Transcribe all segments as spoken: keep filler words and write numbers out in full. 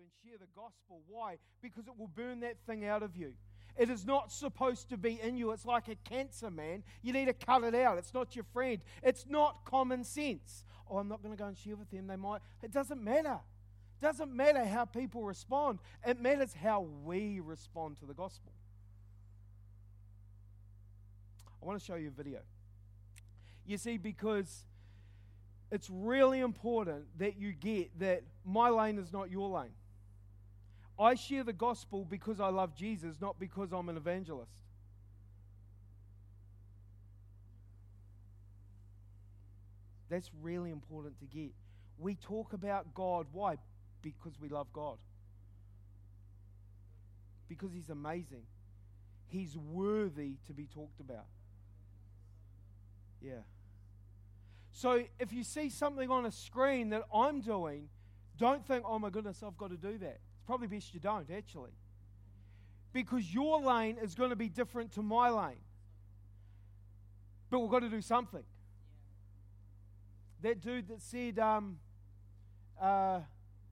and share the gospel. Why? Because it will burn that thing out of you. It is not supposed to be in you. It's like a cancer, man. You need to cut it out. It's not your friend. It's not common sense. Oh, I'm not going to go and share with them. They might. It doesn't matter. It doesn't matter how people respond. It matters how we respond to the gospel. I want to show you a video. You see, because it's really important that you get that my lane is not your lane. I share the gospel because I love Jesus, not because I'm an evangelist. That's really important to get. We talk about God. Why? Because we love God. Because He's amazing. He's worthy to be talked about. Yeah. So if you see something on a screen that I'm doing, don't think, oh my goodness, I've got to do that. It's probably best you don't, actually. Because your lane is going to be different to my lane. But we've got to do something. That dude that said, um, uh,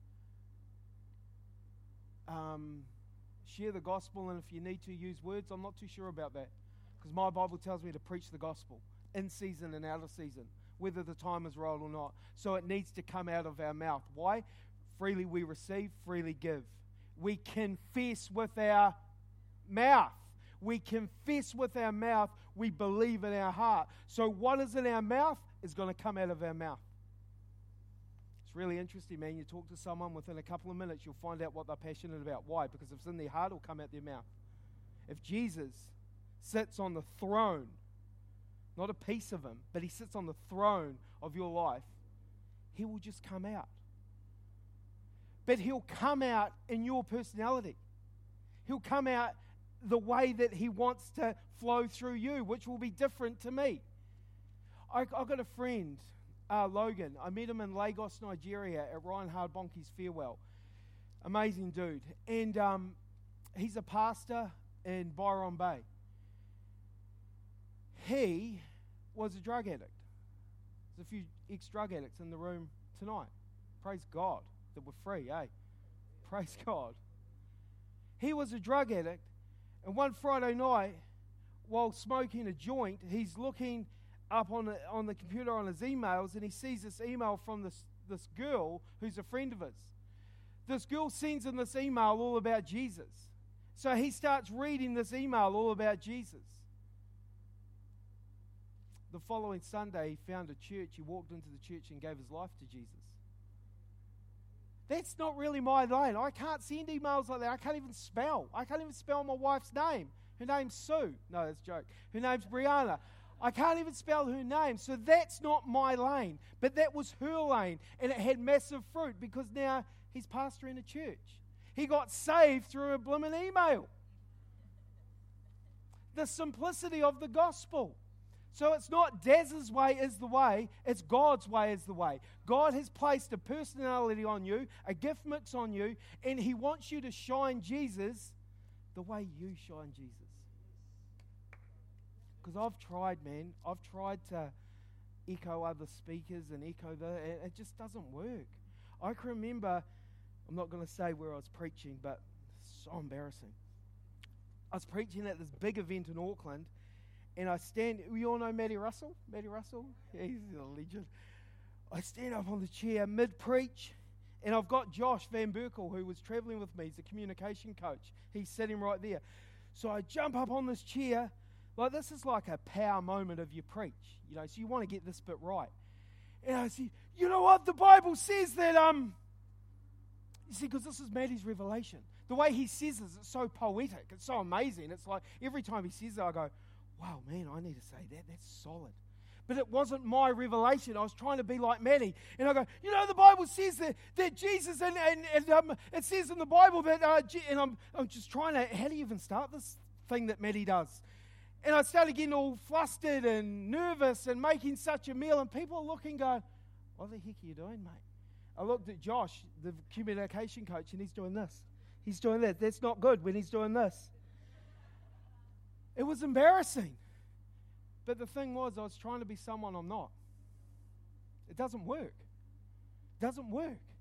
um, share the gospel, and if you need to use words, I'm not too sure about that. Because my Bible tells me to preach the gospel in season and out of season, whether the time is right or not. So it needs to come out of our mouth. Why? Freely we receive, freely give. We confess with our mouth. We confess with our mouth. We believe in our heart. So what is in our mouth is going to come out of our mouth. It's really interesting, man. You talk to someone, within a couple of minutes, you'll find out what they're passionate about. Why? Because if it's in their heart, it'll come out their mouth. If Jesus sits on the throne, not a piece of Him, but He sits on the throne of your life, He will just come out. But He'll come out in your personality. He'll come out the way that He wants to flow through you, which will be different to me. I, I've got a friend, uh, Logan. I met him in Lagos, Nigeria at Ryan Hardbonke's farewell. Amazing dude. And um, he's a pastor in Byron Bay. He was a drug addict. There's a few ex-drug addicts in the room tonight. Praise God that we're free, eh? Praise God. He was a drug addict, and one Friday night, while smoking a joint, he's looking up on the, on the computer on his emails, and he sees this email from this, this girl who's a friend of his. This girl sends him this email all about Jesus. So he starts reading this email all about Jesus. The following Sunday, he found a church. He walked into the church and gave his life to Jesus. That's not really my lane. I can't send emails like that. I can't even spell. I can't even spell my wife's name. Her name's Sue. No, that's a joke. Her name's Brianna. I can't even spell her name. So that's not my lane. But that was her lane. And it had massive fruit because now he's pastoring a church. He got saved through a blimmin' email. The simplicity of the gospel. So it's not Daz's way is the way, it's God's way is the way. God has placed a personality on you, a gift mix on you, and He wants you to shine Jesus the way you shine Jesus. Because I've tried, man. I've tried to echo other speakers and echo the... It just doesn't work. I can remember, I'm not going to say where I was preaching, but it's so embarrassing. I was preaching at this big event in Auckland, and I stand, we all know Matty Russell? Matty Russell? Yeah, he's a legend. I stand up on the chair mid-preach, and I've got Josh Van Berkel, who was traveling with me. He's a communication coach. He's sitting right there. So I jump up on this chair. Like, this is like a power moment of your preach. You know, so you want to get this bit right. And I say, you know what? The Bible says that, um, you see, because this is Matty's revelation. The way he says this, it's so poetic. It's so amazing. It's like every time he says it, I go, wow, man, I need to say that. That's solid. But it wasn't my revelation. I was trying to be like Matty. And I go, you know, the Bible says that, that Jesus, and, and, and um, it says in the Bible that, uh, and I'm, I'm just trying to, how do you even start this thing that Matty does? And I started getting all flustered and nervous and making such a meal. And people are looking, going, what the heck are you doing, mate? I looked at Josh, the communication coach, and he's doing this. He's doing that. That's not good when he's doing this. It was embarrassing. But the thing was, I was trying to be someone I'm not. It doesn't work. It doesn't work.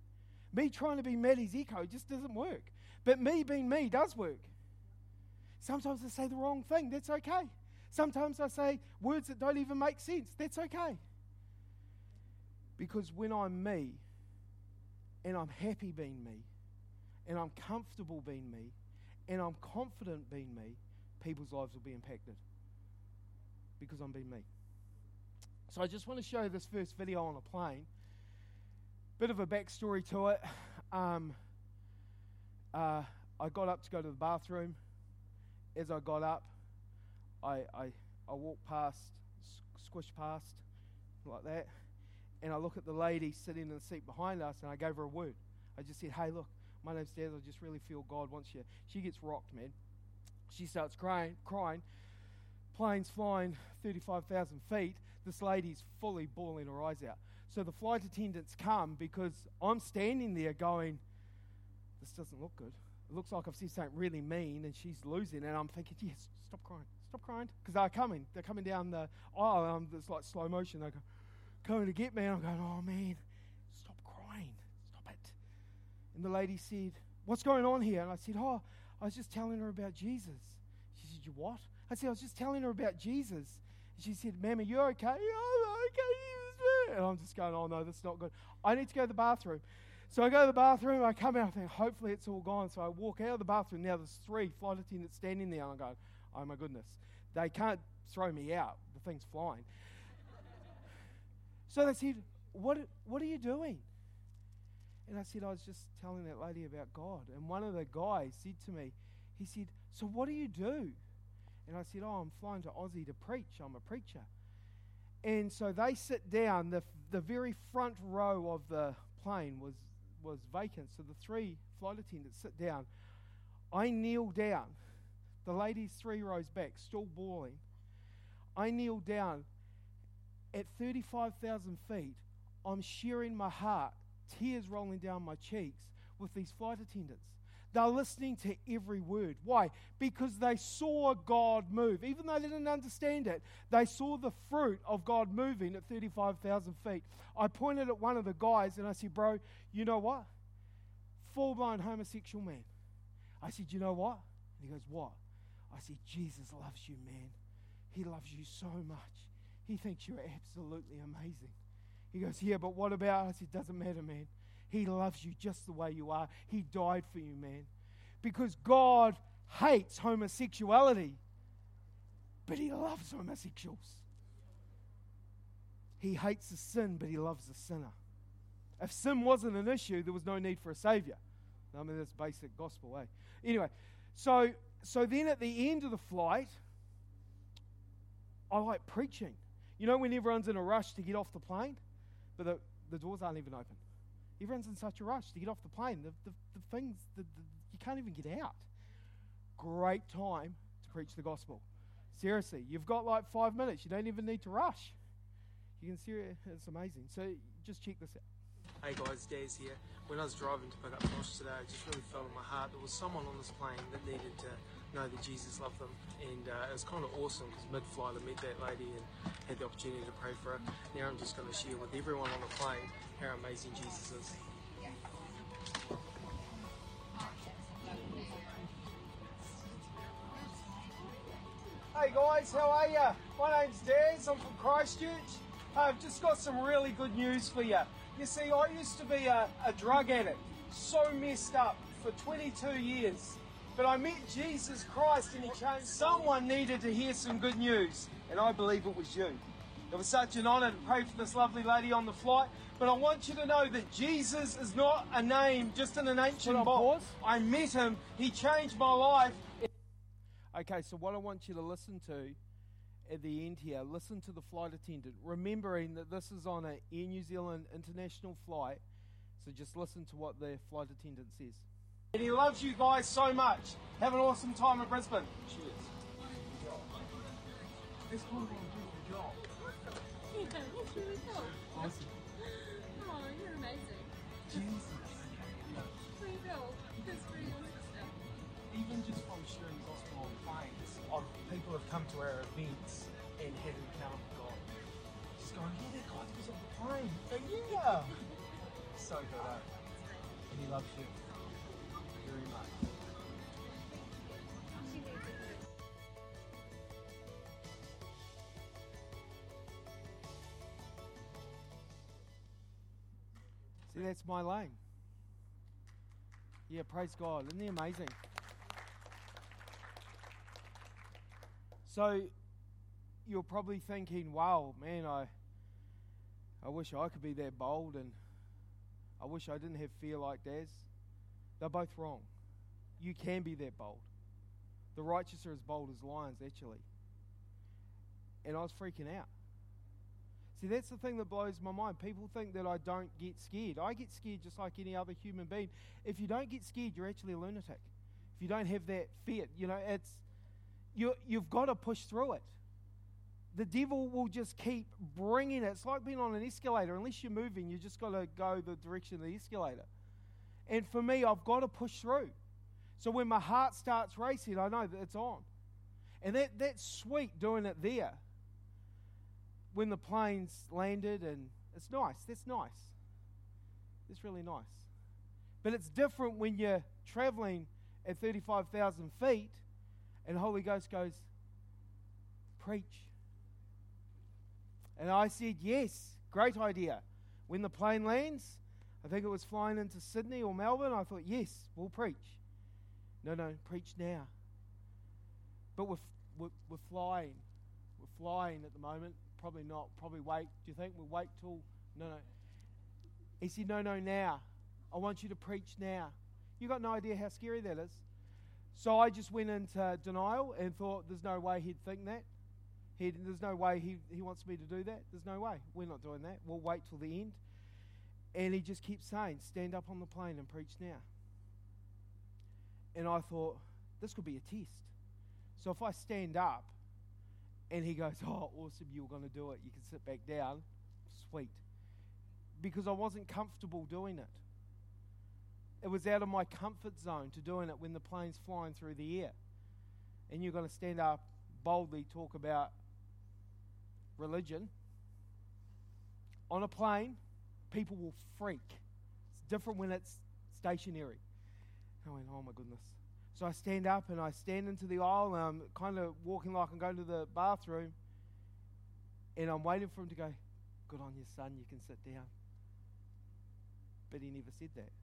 Me trying to be Maddie's echo just doesn't work. But me being me does work. Sometimes I say the wrong thing. That's okay. Sometimes I say words that don't even make sense. That's okay. Because when I'm me, and I'm happy being me, and I'm comfortable being me, and I'm confident being me, people's lives will be impacted. Because I'm being me. So I just want to show you this first video on a plane. Bit of a backstory to it. Um, uh, I got up to go to the bathroom. As I got up, I I, I walked past, squished past, like that, and I look at the lady sitting in the seat behind us, and I gave her a word. I just said, hey, look, my name's Dad. I just really feel God wants you. She gets rocked, man. She starts crying, crying. Plane's flying thirty-five thousand feet. This lady's fully bawling her eyes out. So the flight attendants come because I'm standing there going, this doesn't look good. It looks like I've said something really mean, and she's losing. And I'm thinking, yes, stop crying, stop crying. Because they're coming. They're coming down the aisle. Um, it's like slow motion. They're coming to get me. And I'm going, oh, man, stop crying. Stop it. And the lady said, what's going on here? And I said, oh, I was just telling her about Jesus. She said, you what? I said, I was just telling her about Jesus. And she said, ma'am, are you okay? Oh, okay. And I'm just going, oh, no, that's not good. I need to go to the bathroom. So I go to the bathroom, I come out, I think, hopefully it's all gone. So I walk out of the bathroom. Now there's three flight attendants standing there, and I go, oh, my goodness. They can't throw me out. The thing's flying. So they said, what, what are you doing? And I said, I was just telling that lady about God. And one of the guys said to me, he said, so what do you do? And I said, oh, I'm flying to Aussie to preach. I'm a preacher. And so they sit down. The, the very front row of the plane was was vacant, so the three flight attendants sit down. I kneel down. The lady's three rows back, still bawling. I kneel down. At thirty-five thousand feet, I'm sharing my heart, tears rolling down my cheeks with these flight attendants. They're listening to every word. Why? Because they saw God move. Even though they didn't understand it, they saw the fruit of God moving at thirty-five thousand feet. I pointed at one of the guys and I said, bro, you know what? Full-blown homosexual man. I said, you know what? And he goes, what? I said, Jesus loves you, man. He loves you so much. He thinks you're absolutely amazing. He goes, yeah, but what about? I said, doesn't matter, man. He loves you just the way you are. He died for you, man. Because God hates homosexuality, but he loves homosexuals. He hates the sin, but he loves the sinner. If sin wasn't an issue, there was no need for a Savior. I mean, that's basic gospel, eh? Anyway, so so then at the end of the flight, I like preaching. You know when everyone's in a rush to get off the plane, but the, the doors aren't even open. Everyone's in such a rush to get off the plane. The, the, the things, the, the, you can't even get out. Great time to preach the gospel. Seriously, you've got like five minutes. You don't even need to rush. You can see it. It's amazing. So just check this out. Hey guys, Daz here. When I was driving to pick up Josh today, I just really felt in my heart there was someone on this plane that needed to know that Jesus loved them, and uh, it was kind of awesome because mid-flight I met that lady and had the opportunity to pray for her. Now I'm just going to share with everyone on the plane how amazing Jesus is. Hey guys, how are you? My name's Daz, I'm from Christchurch. I've just got some really good news for you. You see, I used to be a, a drug addict, so messed up for twenty-two years. But I met Jesus Christ and he changed. Someone needed to hear some good news, and I believe it was you. It was such an honour to pray for this lovely lady on the flight. But I want you to know that Jesus is not a name just in an ancient book. I met him, he changed my life. Okay, so what I want you to listen to at the end here, listen to the flight attendant, remembering that this is on an Air New Zealand international flight, so just listen to what the flight attendant says. And he loves you guys so much. Have an awesome time in Brisbane. Cheers. This one's going to do the job. Yeah, that's really cool. Awesome. Oh, you're amazing. Jesus. Pretty cool. That's pretty awesome stuff. Even just from sharing gospel on planes, of people have come to our events and had an encounter with God. Just going, yeah, that guy was on the plane. But yeah. So good, eh? He loves you very much. She needs it. See, that's my lane. Yeah, praise God. Isn't he amazing? So, you're probably thinking, wow, man, I I wish I could be that bold, and I wish I didn't have fear like Daz. They're both wrong. You can be that bold. The righteous are as bold as lions, actually. And I was freaking out. See, that's the thing that blows my mind. People think that I don't get scared. I get scared just like any other human being. If you don't get scared, you're actually a lunatic. If you don't have that fear, you know, it's you. You've got to push through it. The devil will just keep bringing it. It's like being on an escalator. Unless you're moving, you just got to go the direction of the escalator. And for me, I've got to push through. So when my heart starts racing, I know that it's on. And that that's sweet doing it there. When the plane's landed, and it's nice. That's nice. It's really nice. But it's different when you're traveling at thirty-five thousand feet and the Holy Ghost goes, preach. And I said, yes, great idea. When the plane lands, I think it was flying into Sydney or Melbourne, I thought, yes, we'll preach. No, no, preach now. But we're, we're, we're flying. We're flying at the moment. Probably not. Probably wait. Do you think we'll wait till... No, no. He said, no, no, now. I want you to preach now. You got no idea how scary that is. So I just went into denial and thought, there's no way he'd think that. He'd, there's no way he, he wants me to do that. There's no way. We're not doing that. We'll wait till the end. And he just keeps saying, stand up on the plane and preach now. And I thought, this could be a test. So if I stand up, and he goes, oh, awesome, you were going to do it. You can sit back down. Sweet. Because I wasn't comfortable doing it. It was out of my comfort zone to doing it when the plane's flying through the air. And you're going to stand up, boldly talk about religion. On a plane, people will freak. It's different when it's stationary. I went, oh my goodness. So I stand up and I stand into the aisle and I'm kind of walking like I'm going to the bathroom. And I'm waiting for him to go, good on you, son, you can sit down. But he never said that.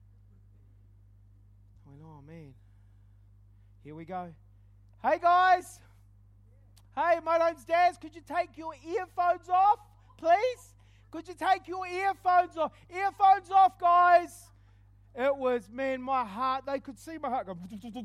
I went, oh man. Here we go. Hey guys. Hey, my name's Daz. Could you take your earphones off, please? Could you take your earphones off? Earphones off, guys. It was, man, my heart, they could see my heart go.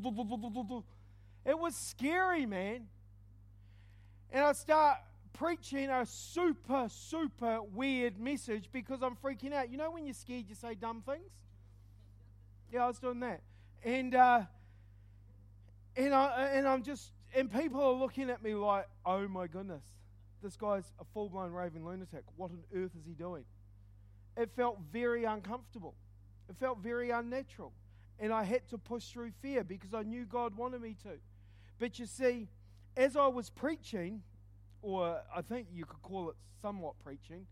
It was scary, man. And I start preaching a super, super weird message because I'm freaking out. You know when you're scared, you say dumb things? Yeah, I was doing that. And uh, and, I, and I'm just, and people are looking at me like, oh my goodness, this guy's a full-blown raving lunatic. What on earth is he doing? It felt very uncomfortable. It felt very unnatural. And I had to push through fear because I knew God wanted me to. But you see, as I was preaching, or I think you could call it somewhat preaching,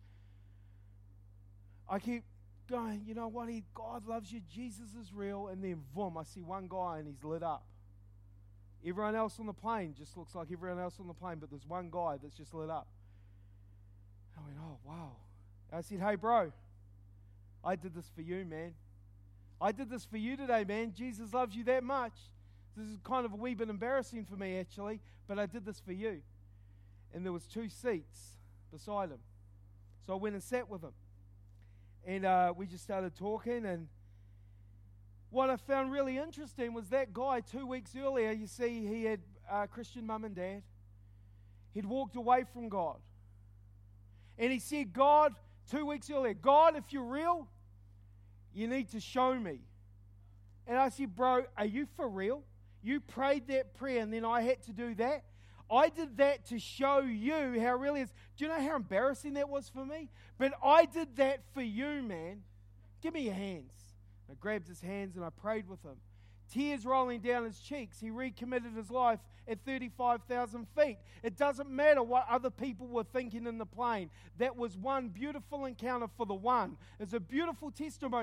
I keep going, you know what, he, God loves you, Jesus is real, and then boom, I see one guy and he's lit up. Everyone else on the plane just looks like everyone else on the plane, but there's one guy that's just lit up. I went, oh, wow. I said, hey, bro, I did this for you, man. I did this for you today, man. Jesus loves you that much. This is kind of a wee bit embarrassing for me, actually, but I did this for you. And there was two seats beside him. So I went and sat with him. And uh, we just started talking, and what I found really interesting was that guy two weeks earlier, you see, he had uh, Christian mum and dad. He'd walked away from God. And he said, God, two weeks earlier, God, if you're real, you need to show me. And I said, bro, are you for real? You prayed that prayer and then I had to do that? I did that to show you how it really is. Do you know how embarrassing that was for me? But I did that for you, man. Give me your hands. I grabbed his hands and I prayed with him. Tears rolling down his cheeks. He recommitted his life at thirty-five thousand feet. It doesn't matter what other people were thinking in the plane. That was one beautiful encounter for the one. It's a beautiful testimony.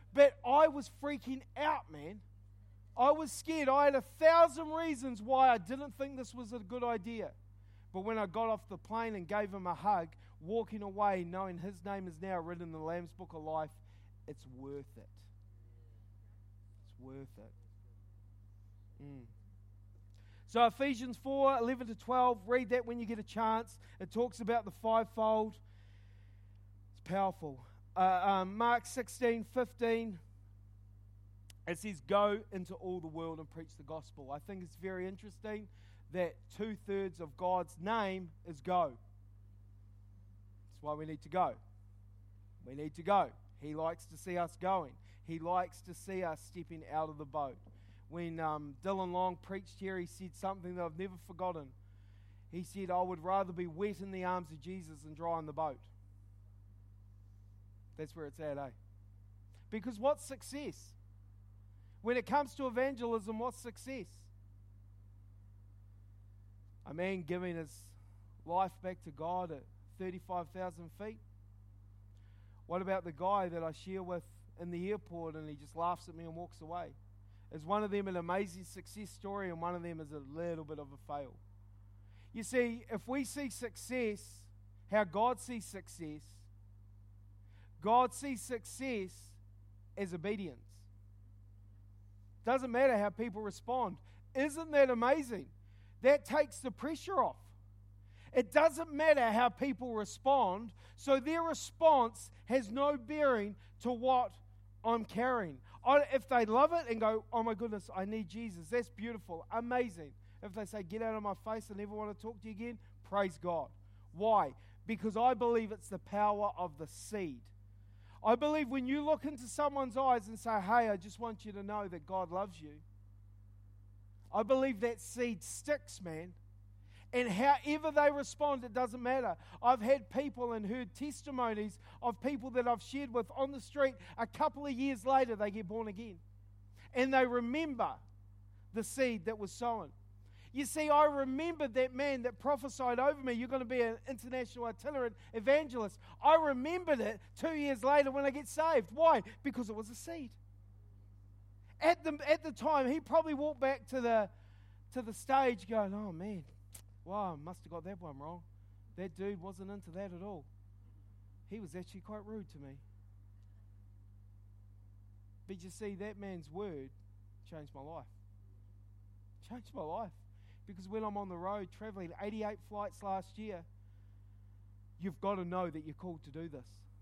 But I was freaking out, man. I was scared. I had a thousand reasons why I didn't think this was a good idea. But when I got off the plane and gave him a hug, walking away knowing his name is now written in the Lamb's Book of Life, it's worth it. It's worth it. Mm. So Ephesians four, eleven to twelve, read that when you get a chance. It talks about the fivefold. It's powerful. Uh, um, Mark sixteen, fifteen, it says, go into all the world and preach the gospel. I think it's very interesting that two-thirds of God's name is go. That's why we need to go. We need to go. He likes to see us going. He likes to see us stepping out of the boat. When um, Dylan Long preached here, he said something that I've never forgotten. He said, I would rather be wet in the arms of Jesus than dry in the boat. That's where it's at, eh? Because what's success? When it comes to evangelism, what's success? A man giving his life back to God at thirty-five thousand feet? What about the guy that I share with in the airport and he just laughs at me and walks away? Is one of them an amazing success story and one of them is a little bit of a fail? You see, if we see success, how God sees success, God sees success as obedience. Doesn't matter how people respond. Isn't that amazing? That takes the pressure off. It doesn't matter how people respond, so their response has no bearing to what I'm carrying. I, if they love it and go, oh my goodness, I need Jesus, that's beautiful, amazing. If they say, get out of my face, I never want to talk to you again, praise God. Why? Because I believe it's the power of the seed. I believe when you look into someone's eyes and say, hey, I just want you to know that God loves you, I believe that seed sticks, man. And however they respond, it doesn't matter. I've had people and heard testimonies of people that I've shared with on the street. A couple of years later, they get born again. And they remember the seed that was sown. You see, I remembered that man that prophesied over me, you're going to be an international itinerant evangelist. I remembered it two years later when I get saved. Why? Because it was a seed. At the, at the time, he probably walked back to the, to the stage going, oh man, wow, I must have got that one wrong. That dude wasn't into that at all. He was actually quite rude to me. But you see, that man's word changed my life. Changed my life. Because when I'm on the road traveling eighty-eight flights last year, you've got to know that you're called to do this.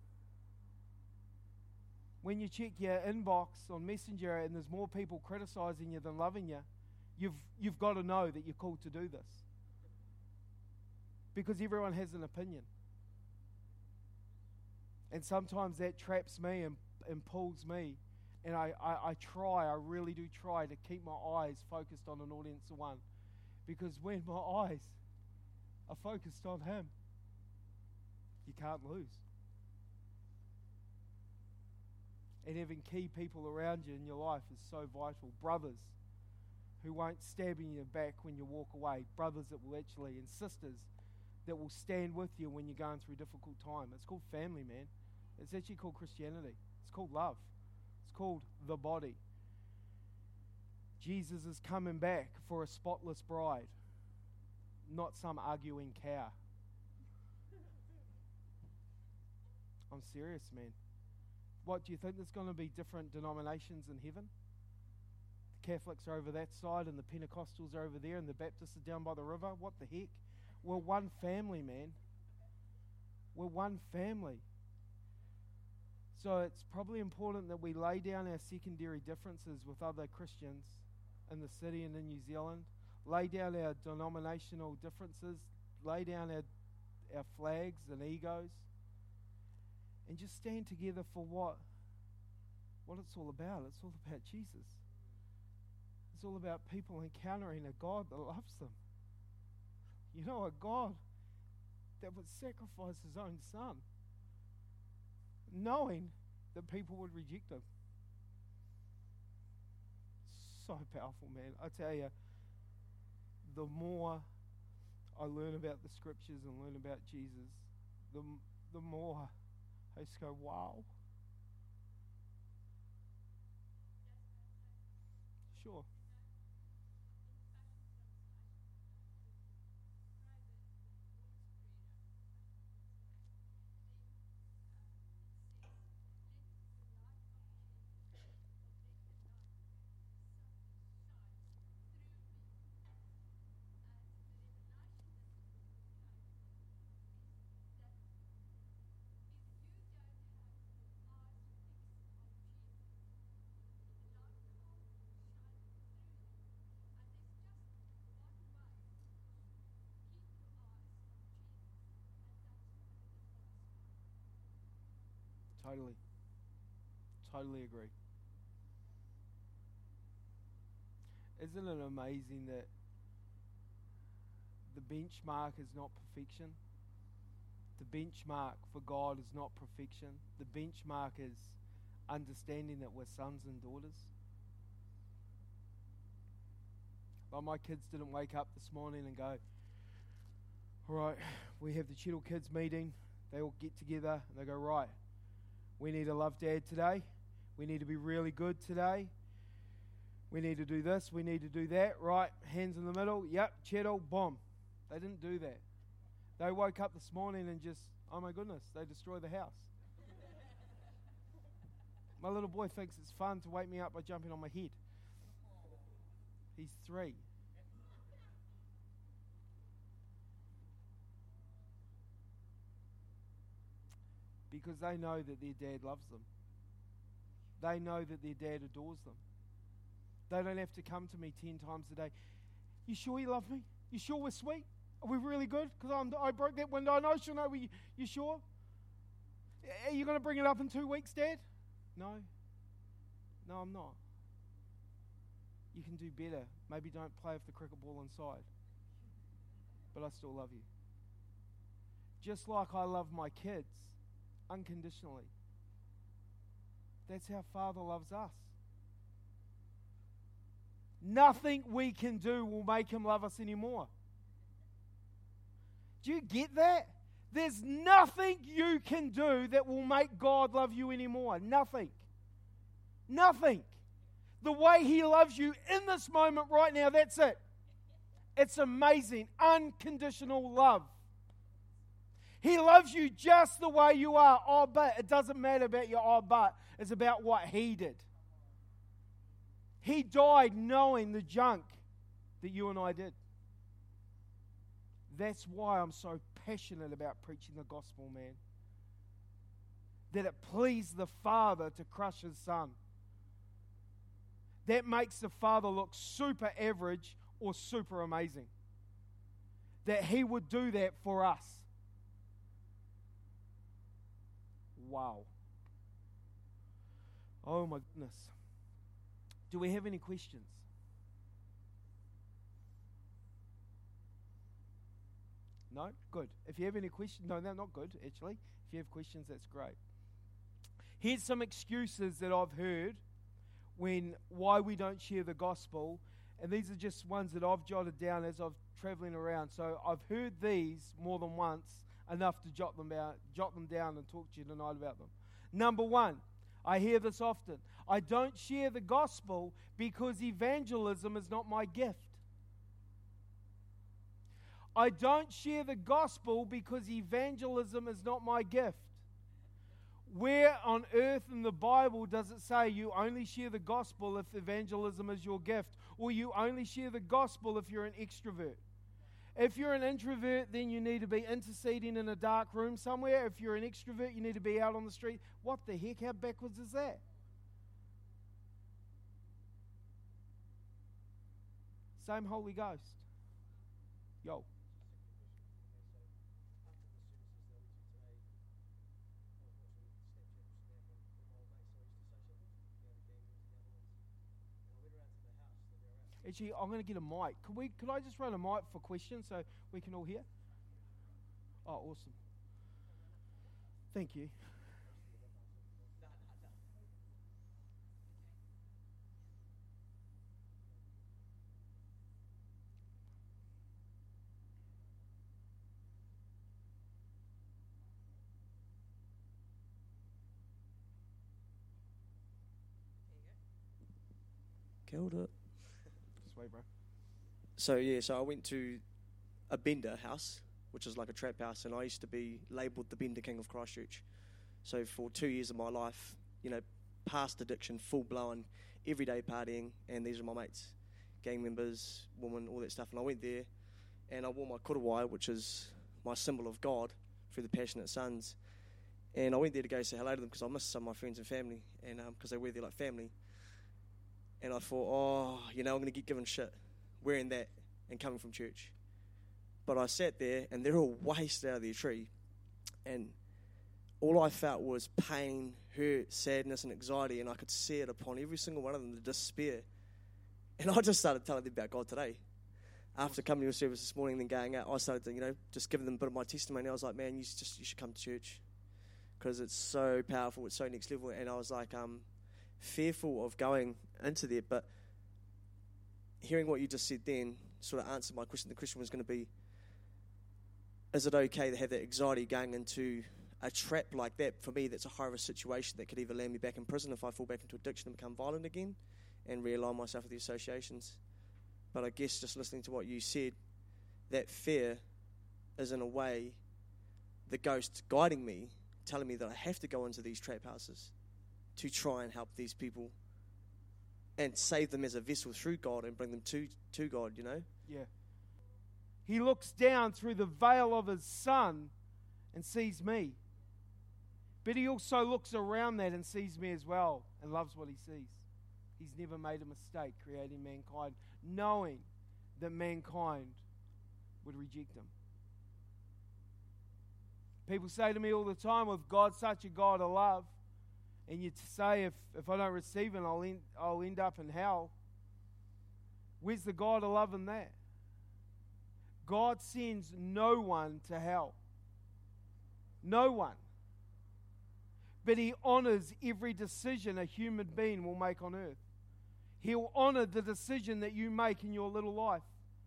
When you check your inbox on Messenger and there's more people criticizing you than loving you, you've, you've got to know that you're called to do this. Because everyone has an opinion. And sometimes that traps me and, and pulls me. And I, I, I try, I really do try to keep my eyes focused on an audience of one. Because when my eyes are focused on Him, you can't lose. And having key people around you in your life is so vital. Brothers who won't stab you in your back when you walk away. Brothers that will actually, and sisters that will stand with you when you're going through a difficult time. It's called family, man. It's actually called Christianity. It's called love. It's called the body. Jesus is coming back for a spotless bride, not some arguing cow. I'm serious, man. What, do you think there's going to be different denominations in heaven? The Catholics are over that side and the Pentecostals are over there and the Baptists are down by the river? What the heck? We're one family, man. We're one family. So it's probably important that we lay down our secondary differences with other Christians in the city and in New Zealand. Lay down our denominational differences. Lay down our, our flags and egos. And just stand together for what, what it's all about. It's all about Jesus. It's all about people encountering a God that loves them. You know, a God that would sacrifice His own Son, knowing that people would reject Him. So powerful, man. I tell you, the more I learn about the Scriptures and learn about Jesus, the, the more I just go, wow. sure. Totally. Totally agree. Isn't it amazing that the benchmark is not perfection? The benchmark for God is not perfection. The benchmark is understanding that we're sons and daughters. Like my kids didn't wake up this morning and go, all right, we have the Cheadle Kids meeting. They all get together and they go, right, we need to love Dad today. We need to be really good today. We need to do this. We need to do that. Right, hands in the middle. Yep, Cheadle, boom. They didn't do that. They woke up this morning and just, oh my goodness, they destroy the house. My little boy thinks it's fun to wake me up by jumping on my head. He's three. Because they know that their dad loves them. They know that their dad adores them. They don't have to come to me ten times a day. You sure you love me? You sure we're sweet? Are we really good? Because I broke that window. No, sure, no. You, you sure? Are you going to bring it up in two weeks, Dad? No. No, I'm not. You can do better. Maybe don't play with the cricket ball inside. But I still love you. Just like I love my kids unconditionally. That's how Father loves us. Nothing we can do will make Him love us anymore. Do you get that? There's nothing you can do that will make God love you anymore. Nothing. Nothing. The way He loves you in this moment right now, that's it. It's amazing. Unconditional love. He loves you just the way you are. Oh, but it doesn't matter about your oh, but. It's about what He did. He died knowing the junk that you and I did. That's why I'm so passionate about preaching the gospel, man. That it pleased the Father to crush His Son. That makes the Father look super average or super amazing. That He would do that for us. Wow. Oh my goodness. Do we have any questions? No? Good. If you have any questions, no, they're not good, actually. If you have questions, that's great. Here's some excuses that I've heard when why we don't share the gospel, and these are just ones that I've jotted down as I've traveling around. So I've heard these more than once, enough to jot them out, jot them down and talk to you tonight about them. Number one, I hear this often. I don't share the gospel because evangelism is not my gift. I don't share the gospel because evangelism is not my gift. Where on earth in the Bible does it say you only share the gospel if evangelism is your gift, or you only share the gospel if you're an extrovert? If you're an introvert, then you need to be interceding in a dark room somewhere. If you're an extrovert, you need to be out on the street. What the heck? How backwards is that? Same Holy Ghost. Yo. Actually, I'm going to get a mic. Could we? Could I just run a mic for questions so we can all hear? Oh, awesome. Thank you. Kia ora. way, bro. So, yeah, so I went to a bender house, which is like a trap house, and I used to be labelled the Bender King of Christchurch. So for two years of my life, you know, past addiction, full-blown, everyday partying, and these are my mates, gang members, women, all that stuff. And I went there, and I wore my korowai, which is my symbol of God, through the Passionate Sons. And I went there to go say hello to them because I missed some of my friends and family, and because um, they wear there like family. And I thought, oh, you know, I'm going to get given shit wearing that and coming from church. But I sat there, and they're all wasted out of their tree, and all I felt was pain, hurt, sadness, and anxiety, and I could see it upon every single one of them, the despair. And I just started telling them about God today. After coming to a service this morning and then going out, I started to, you know, just giving them a bit of my testimony. I was like, man, you just you should come to church because it's so powerful, it's so next level. And I was like, um, fearful of going into there, but hearing what you just said then sort of answered my question. The question was going to be, is it okay to have that anxiety going into a trap like that? For me, that's a high-risk situation that could either land me back in prison if I fall back into addiction and become violent again and realign myself with the associations. But I guess just listening to what you said, that fear is in a way the ghost guiding me, telling me that I have to go into these trap houses to try and help these people and save them as a vessel through God and bring them to, to God, you know? Yeah. He looks down through the veil of his Son and sees me. But he also looks around that and sees me as well and loves what he sees. He's never made a mistake creating mankind, knowing that mankind would reject him. People say to me all the time, with God such a God of love, and you say, if, if I don't receive him, I'll end, I'll end up in hell. Where's the God of love in that? God sends no one to hell. No one. But he honors every decision a human being will make on earth. He'll honor the decision that you make in your little life.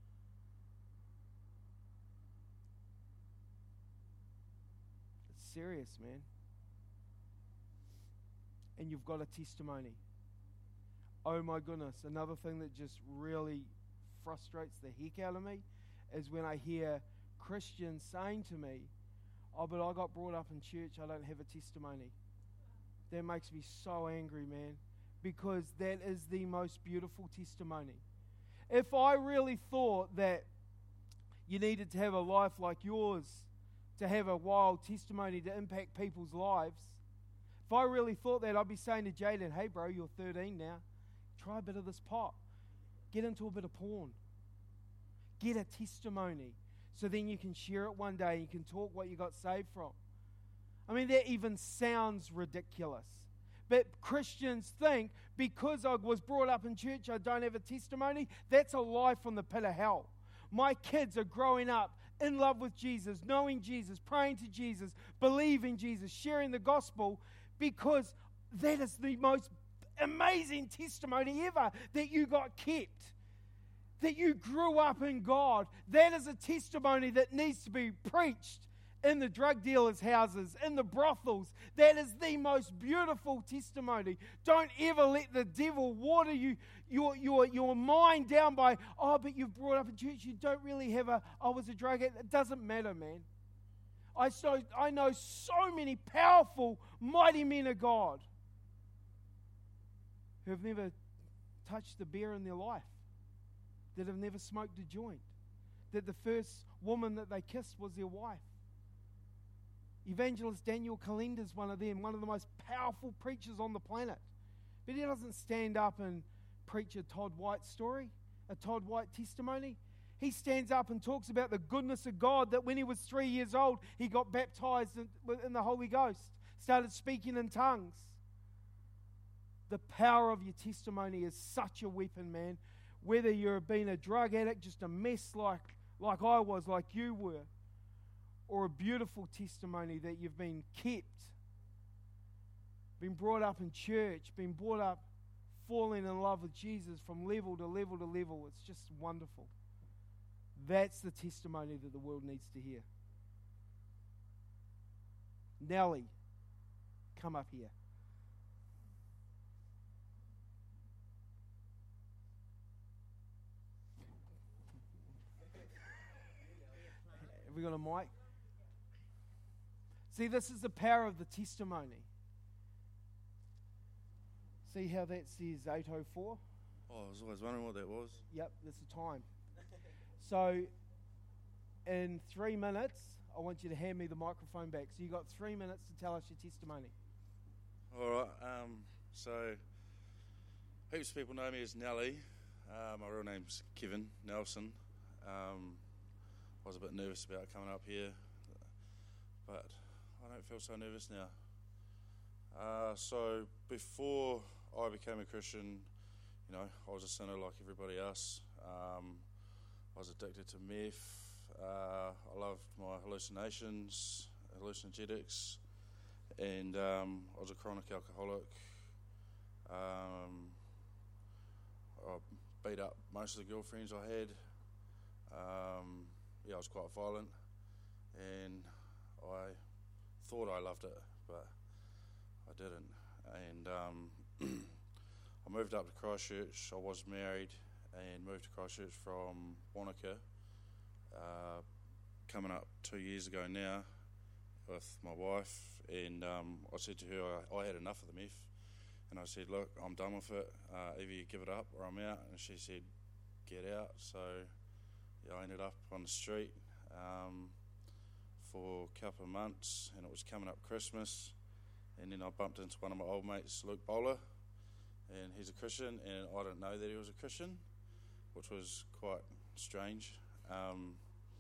It's serious, man. And you've got a testimony. Oh my goodness, another thing that just really frustrates the heck out of me is when I hear Christians saying to me, oh, but I got brought up in church, I don't have a testimony. That makes me so angry, man, because that is the most beautiful testimony. If I really thought that you needed to have a life like yours to have a wild testimony to impact people's lives, if I really thought that, I'd be saying to Jaden, hey bro, you're thirteen now, try a bit of this pot. Get into a bit of porn. Get a testimony so then you can share it one day and you can talk what you got saved from. I mean, that even sounds ridiculous. But Christians think because I was brought up in church, I don't have a testimony. That's a lie from the pit of hell. My kids are growing up in love with Jesus, knowing Jesus, praying to Jesus, believing Jesus, sharing the gospel, because that is the most amazing testimony ever, that you got kept, that you grew up in God. That is a testimony that needs to be preached in the drug dealers' houses, in the brothels. That is the most beautiful testimony. Don't ever let the devil water you, your, your, your mind down by, oh, but you've brought up in church, you don't really have a, I was a drug addict. It doesn't matter, man. I, so, I know so many powerful, mighty men of God who have never touched a beer in their life, that have never smoked a joint, that the first woman that they kissed was their wife. Evangelist Daniel Kalenda is one of them, one of the most powerful preachers on the planet. But he doesn't stand up and preach a Todd White story, a Todd White testimony. He stands up and talks about the goodness of God, that when he was three years old, he got baptized in, in the Holy Ghost, started speaking in tongues. The power of your testimony is such a weapon, man. Whether you're being a drug addict, just a mess like, like I was, like you were, or a beautiful testimony that you've been kept, been brought up in church, been brought up falling in love with Jesus from level to level to level. It's just wonderful. That's the testimony that the world needs to hear. Nellie, come up here. we got a mic? See, this is the power of the testimony. See how that says eight oh four? Oh, I was always wondering what that was. Yep, that's the time. So, in three minutes, I want you to hand me the microphone back. So you got three minutes to tell us your testimony. All right. Um, so, heaps of people know me as Nelly. Uh, my real name's Kevin Nelson. Um, I was a bit nervous about coming up here, but I don't feel so nervous now. Uh, so, before I became a Christian, you know, I was a sinner like everybody else. Um, I was addicted to meth. Uh, I loved my hallucinations, hallucinogenics, and um, I was a chronic alcoholic. Um, I beat up most of the girlfriends I had. Um, yeah, I was quite violent, and I thought I loved it, but I didn't. And um, I moved up to Christchurch. I was married and moved to Christchurch from Wanaka. Uh, coming up two years ago now with my wife, and um, I said to her I, I had enough of the meth, and I said, look, I'm done with it, uh, either you give it up or I'm out. And she said, get out. So yeah, I ended up on the street um, for a couple of months, and it was coming up Christmas, and then I bumped into one of my old mates, Luke Bowler, and he's a Christian, and I didn't know that he was a Christian, which was quite strange. Um,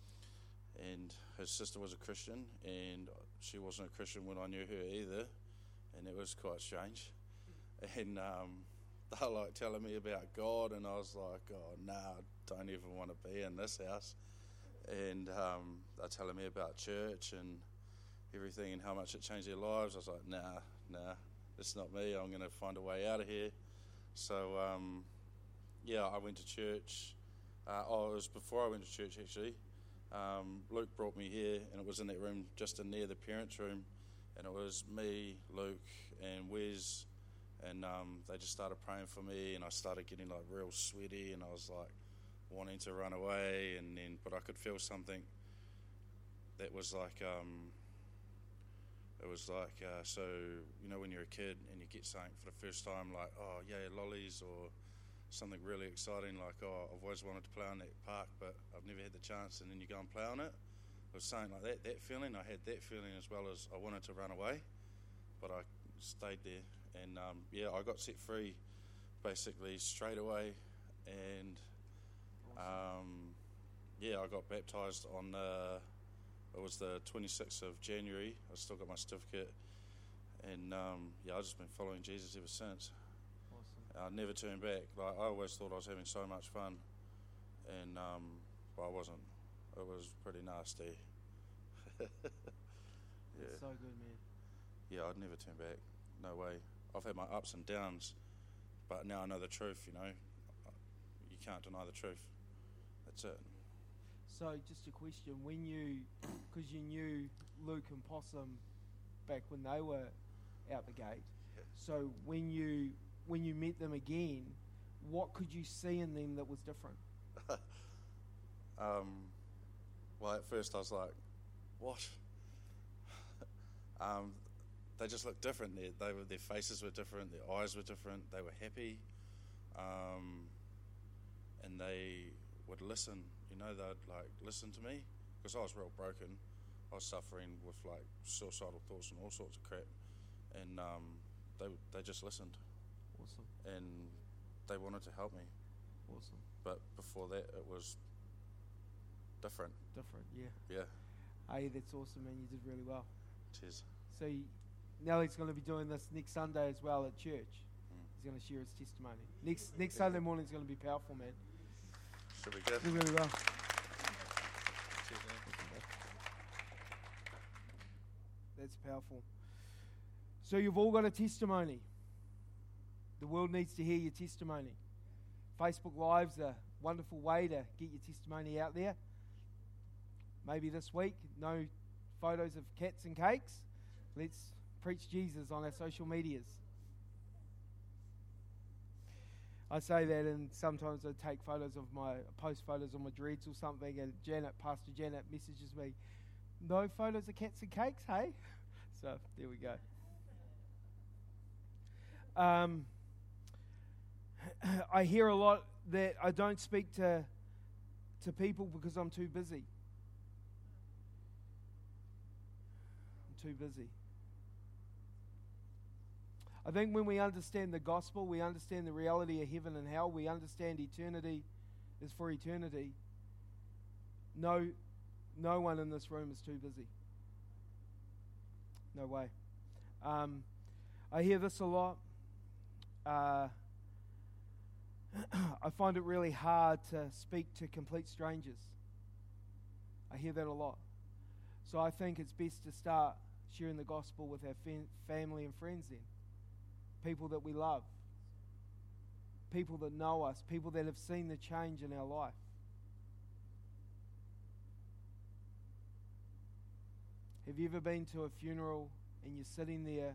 and his sister was a Christian, and she wasn't a Christian when I knew her either, and it was quite strange. And um, they were like telling me about God, and I was like, oh, nah, I don't even want to be in this house. And um, they're telling me about church and everything and how much it changed their lives. I was like, nah, nah, it's not me. I'm going to find a way out of here. So, um, yeah, I went to church. Uh, oh, it was before I went to church, actually. Um, Luke brought me here, and it was in that room just in near the parents' room, and it was me, Luke, and Wes, and um, they just started praying for me, and I started getting like real sweaty, and I was like wanting to run away, and then but I could feel something that was like um, it was like uh, so you know when you're a kid and you get something for the first time, like oh yeah, lollies, or something really exciting, like, oh, I've always wanted to play on that park, but I've never had the chance, and then you go and play on it. It was something like that, that feeling. I had that feeling as well as I wanted to run away, but I stayed there. And, um, yeah, I got set free basically straight away, and, um, yeah, I got baptised on, uh, it was the twenty-sixth of January. I still got my certificate, and, um, yeah, I've just been following Jesus ever since. I never turned back. Like I always thought I was having so much fun, and um, well, I wasn't. It was pretty nasty. Yeah. That's so good, man. Yeah, I'd never turn back. No way. I've had my ups and downs, but now I know the truth. You know, you can't deny the truth. That's it. So, just a question: when you, because you knew Luke and Possum back when they were out the gate, yeah. So when you when you met them again, what could you see in them that was different? um, well, at first I was like, what? um, they just looked different. They, they were, their faces were different, their eyes were different, they were happy, um, and they would listen. You know, they'd like listen to me, because I was real broken. I was suffering with like suicidal thoughts and all sorts of crap, and um, they they just listened. Awesome. And they wanted to help me. Awesome. But before that, it was different. Different, yeah. Yeah. Hey, that's awesome, man. You did really well. Cheers. So you, Nelly's going to be doing this next Sunday as well at church. Mm. He's going to share his testimony. Next next Sunday morning is going to be powerful, man. Should be good. Did really well. Cheers, man. That's powerful. So you've all got a testimony. The world needs to hear your testimony. Facebook Live's a wonderful way to get your testimony out there. Maybe this week, no photos of cats and cakes. Let's preach Jesus on our social medias. I say that, and sometimes I take photos of my, post photos of my dreads or something, and Janet, Pastor Janet, messages me, no photos of cats and cakes, hey? So, there we go. Um, I hear a lot that I don't speak to to people because I'm too busy. I'm too busy. I think when we understand the gospel, we understand the reality of heaven and hell, we understand eternity is for eternity. No, no one in this room is too busy. No way. Um, I hear this a lot. Uh, I find it really hard to speak to complete strangers. I hear that a lot. So I think it's best to start sharing the gospel with our fam- family and friends then. People that we love. People that know us. People that have seen the change in our life. Have you ever been to a funeral and you're sitting there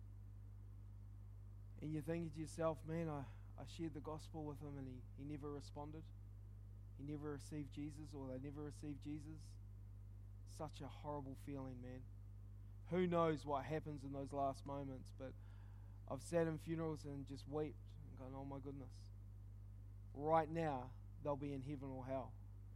and you're thinking to yourself, man, I, I shared the gospel with him and he, he never responded. He never received Jesus, or they never received Jesus. Such a horrible feeling, man. Who knows what happens in those last moments, but I've sat in funerals and just wept and gone, oh my goodness. Right now, they'll be in heaven or hell.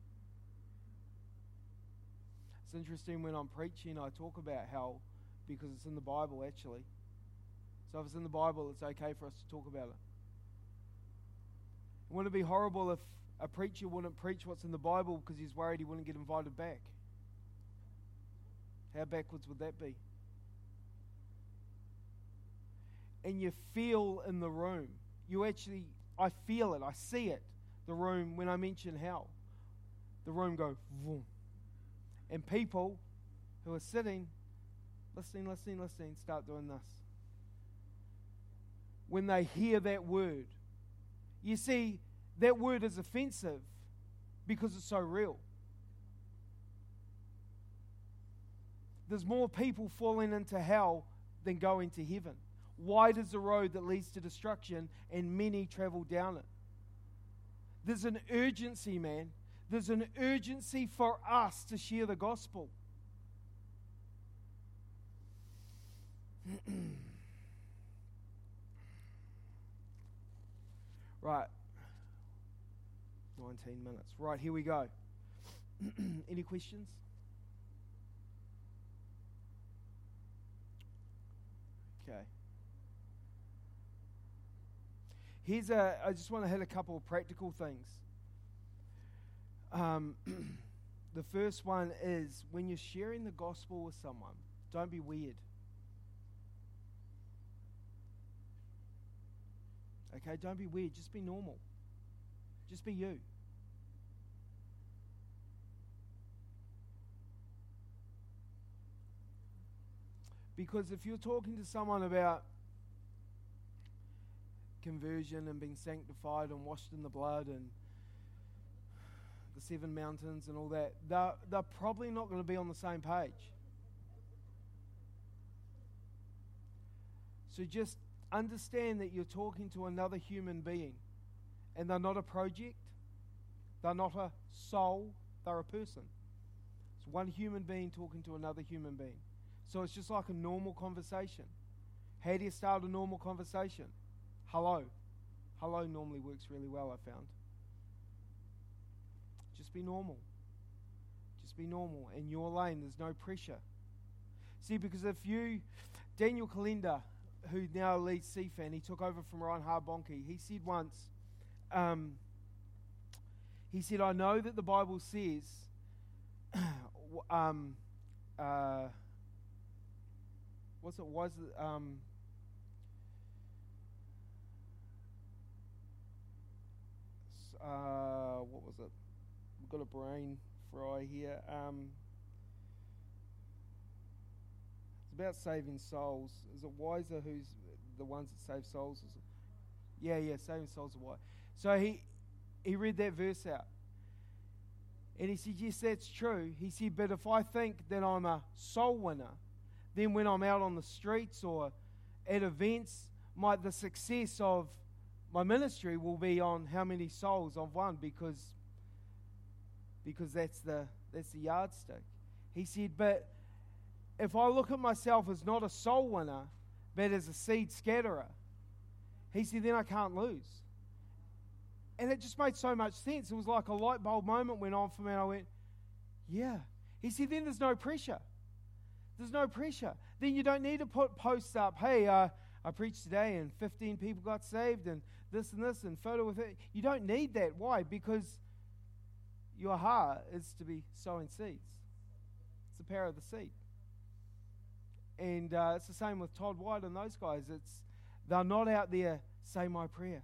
It's interesting when I'm preaching, I talk about hell because it's in the Bible actually. So if it's in the Bible, it's okay for us to talk about it. Wouldn't it be horrible if a preacher wouldn't preach what's in the Bible because he's worried he wouldn't get invited back? How backwards would that be? And you feel in the room. You actually, I feel it, I see it, the room, when I mention hell. The room go, vroom. And people who are sitting, listening, listening, listening, start doing this. When they hear that word. You see, that word is offensive because it's so real. There's more people falling into hell than going to heaven. Wide is the road that leads to destruction, and many travel down it. There's an urgency, man. There's an urgency for us to share the gospel. Right. nineteen minutes. Right, here we go. Any questions? Okay. Here's a, I just want to hit a couple of practical things. Um, the first one is when you're sharing the gospel with someone, don't be weird. Okay, don't be weird. Just be normal. Just be you. Because if you're talking to someone about conversion and being sanctified and washed in the blood and the seven mountains and all that, they're, they're probably not going to be on the same page. So just understand that you're talking to another human being, and they're not a project, they're not a soul, they're a person. It's one human being talking to another human being. So it's just like a normal conversation. How do you start a normal conversation? Hello. Hello normally works really well, I found. Just be normal. Just be normal. In your lane, there's no pressure. See, because if you, Daniel Kalenda, who now leads C FAN, he took over from Reinhard Bonnke, he said once, um, he said, I know that the Bible says, um, uh, what's it, was it, um, uh, what was it? We've got a brain fry here. Um, it's about saving souls. Is it wiser who's the ones that save souls? Is it? Yeah, yeah, saving souls are wise. So he he read that verse out. And he said, yes, that's true. He said, but if I think that I'm a soul winner, then when I'm out on the streets or at events, my the success of my ministry will be on how many souls I've won, because because that's the that's the yardstick. He said, but if I look at myself as not a soul winner, but as a seed scatterer, he said, then I can't lose. And it just made so much sense. It was like a light bulb moment went on for me, and I went, yeah. He said, then there's no pressure. There's no pressure. Then you don't need to put posts up, hey, uh, I preached today and fifteen people got saved and this and this and photo with it. You don't need that. Why? Because your heart is to be sowing seeds. It's the power of the seed. And uh, it's the same with Todd White and those guys. It's they're not out there, say my prayer.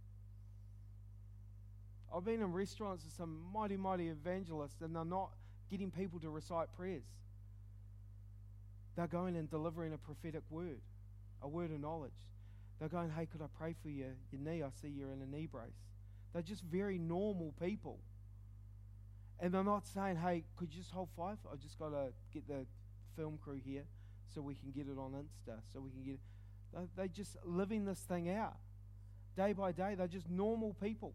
I've been in restaurants with some mighty, mighty evangelists, and they're not getting people to recite prayers. They're going and delivering a prophetic word, a word of knowledge. They're going, hey, could I pray for your, your knee? I see you're in a knee brace. They're just very normal people. And they're not saying, hey, could you just hold five? I've just got to get the film crew here so we can get it on Insta, so we can get it. They're, they're just living this thing out. Day by day, they're just normal people.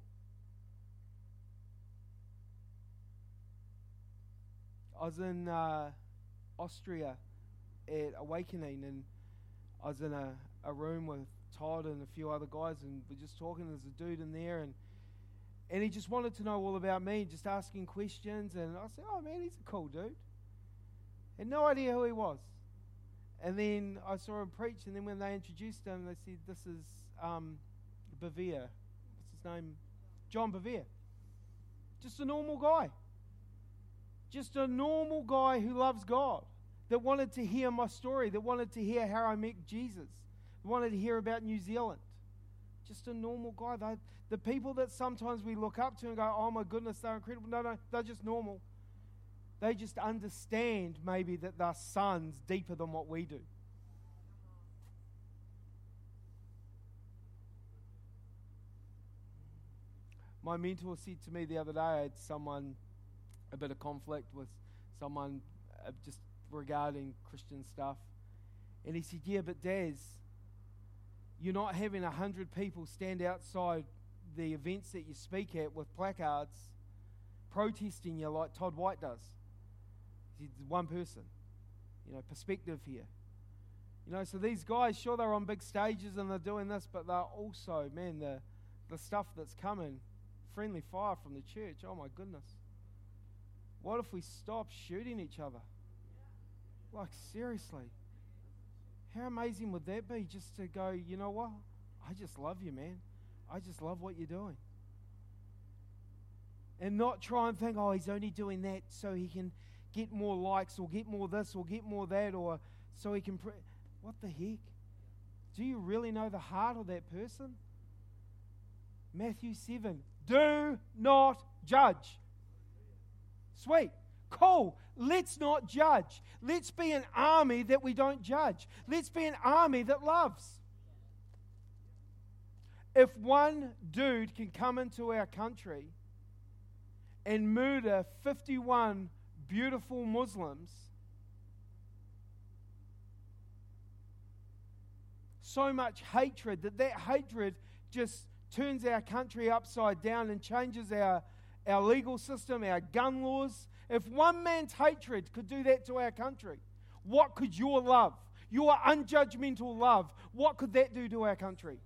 I was in uh, Austria at Awakening, and I was in a, a room with Todd and a few other guys, and we're just talking. There's a dude in there, and and he just wanted to know all about me, just asking questions. And I said, oh man, he's a cool dude. Had no idea who he was. And then I saw him preach, and then when they introduced him, they said, this is um, Bevere. What's his name? John Bevere. Just a normal guy. Just a normal guy who loves God, that wanted to hear my story, that wanted to hear how I met Jesus, that wanted to hear about New Zealand. Just a normal guy. They, the people that sometimes we look up to and go, oh my goodness, they're incredible. No, no, they're just normal. They just understand maybe that they're sons deeper than what we do. My mentor said to me the other day, I had someone, a bit of conflict with someone uh, just regarding Christian stuff. And he said, yeah, but Daz, you're not having a hundred people stand outside the events that you speak at with placards protesting you like Todd White does. He said, one person. You know, perspective here. You know, so these guys, sure, they're on big stages and they're doing this, but they're also, man, the, the stuff that's coming, friendly fire from the church, oh my goodness. What if we stop shooting each other? Like, seriously. How amazing would that be, just to go, you know what? I just love you, man. I just love what you're doing. And not try and think, oh, he's only doing that so he can get more likes or get more this or get more that, or so he can... Pre- what the heck? Do you really know the heart of that person? Matthew seven. Do not judge. Sweet. Cool. Let's not judge. Let's be an army that we don't judge. Let's be an army that loves. If one dude can come into our country and murder fifty-one beautiful Muslims, so much hatred that that hatred just turns our country upside down and changes our our legal system, our gun laws. If one man's hatred could do that to our country, what could your love, your unjudgmental love, what could that do to our country?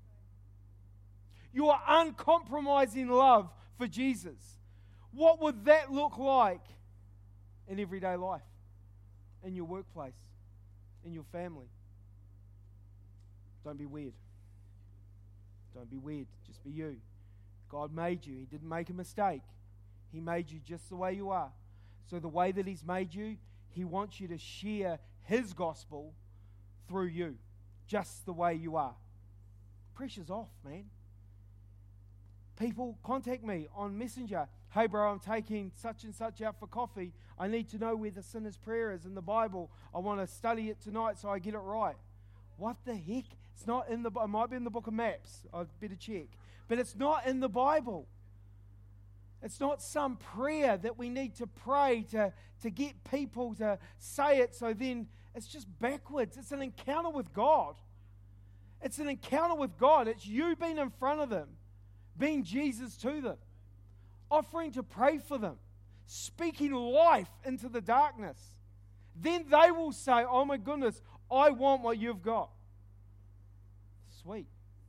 Your uncompromising love for Jesus, what would that look like in everyday life, in your workplace, in your family? Don't be weird. Don't be weird. Just be you. God made you. He didn't make a mistake. He made you just the way you are. So the way that He's made you, He wants you to share His gospel through you, just the way you are. Pressure's off, man. People contact me on Messenger. Hey, bro, I'm taking such and such out for coffee. I need to know where the sinner's prayer is in the Bible. I want to study it tonight so I get it right. What the heck? It's not in the Bible. It might be in the book of maps. I'd better check. But it's not in the Bible. It's not some prayer that we need to pray to, to get people to say it, so then it's just backwards. It's an encounter with God. It's an encounter with God. It's you being in front of them, being Jesus to them, offering to pray for them, speaking life into the darkness. Then they will say, oh my goodness, I want what you've got. Sweet.